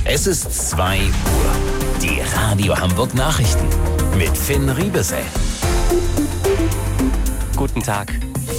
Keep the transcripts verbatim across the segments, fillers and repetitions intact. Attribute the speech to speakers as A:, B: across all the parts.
A: Es ist zwei Uhr. Die Radio Hamburg Nachrichten mit Finn Riebesell.
B: Guten Tag.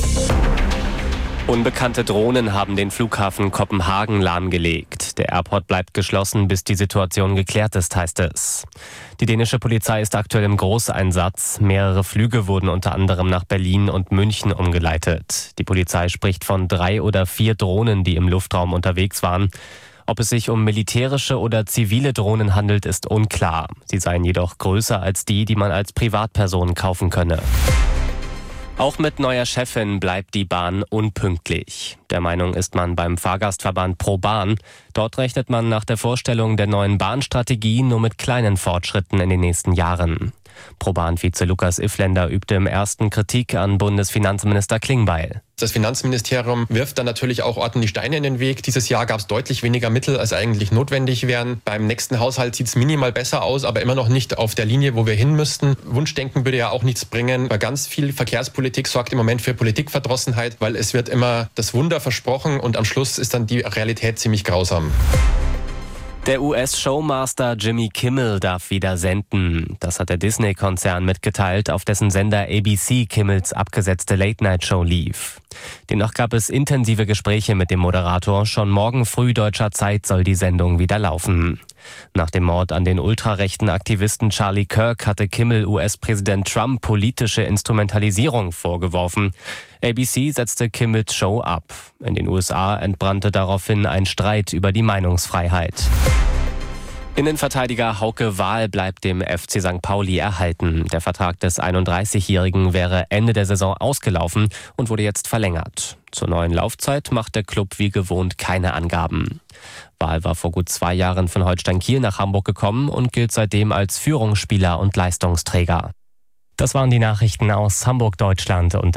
B: Unbekannte Drohnen haben den Flughafen Kopenhagen lahmgelegt. Der Airport bleibt geschlossen, bis die Situation geklärt ist, heißt es. Die dänische Polizei ist aktuell im Großeinsatz. Mehrere Flüge wurden unter anderem nach Berlin und München umgeleitet. Die Polizei spricht von drei oder vier Drohnen, die im Luftraum unterwegs waren. Ob es sich um militärische oder zivile Drohnen handelt, ist unklar. Sie seien jedoch größer als die, die man als Privatperson kaufen könne. Auch mit neuer Chefin bleibt die Bahn unpünktlich. Der Meinung ist man beim Fahrgastverband ProBahn. Dort rechnet man nach der Vorstellung der neuen Bahnstrategie nur mit kleinen Fortschritten in den nächsten Jahren. ProBahn-Vize Lukas Iffländer übte im ersten Kritik an Bundesfinanzminister Klingbeil.
C: Das Finanzministerium wirft dann natürlich auch ordentlich Steine in den Weg. Dieses Jahr gab es deutlich weniger Mittel, als eigentlich notwendig wären. Beim nächsten Haushalt sieht es minimal besser aus, aber immer noch nicht auf der Linie, wo wir hin müssten. Wunschdenken würde ja auch nichts bringen. Weil ganz viel Verkehrspolitik sorgt im Moment für Politikverdrossenheit, weil es wird immer das Wunder versprochen und am Schluss ist dann die Realität ziemlich grausam.
B: Der U S-Showmaster Jimmy Kimmel darf wieder senden. Das hat der Disney-Konzern mitgeteilt, auf dessen Sender A B C Kimmels abgesetzte Late-Night-Show lief. Demnach gab es intensive Gespräche mit dem Moderator. Schon morgen früh deutscher Zeit soll die Sendung wieder laufen. Nach dem Mord an den ultrarechten Aktivisten Charlie Kirk hatte Kimmel U S-Präsident Trump politische Instrumentalisierung vorgeworfen. A B C setzte Kimmels Show ab. In den U S A entbrannte daraufhin ein Streit über die Meinungsfreiheit. Innenverteidiger Hauke Wahl bleibt dem F C Sankt Pauli erhalten. Der Vertrag des einunddreißigjährigen wäre Ende der Saison ausgelaufen und wurde jetzt verlängert. Zur neuen Laufzeit macht der Klub wie gewohnt keine Angaben. Wahl war vor gut zwei Jahren von Holstein Kiel nach Hamburg gekommen und gilt seitdem als Führungsspieler und Leistungsträger. Das waren die Nachrichten aus Hamburg, Deutschland und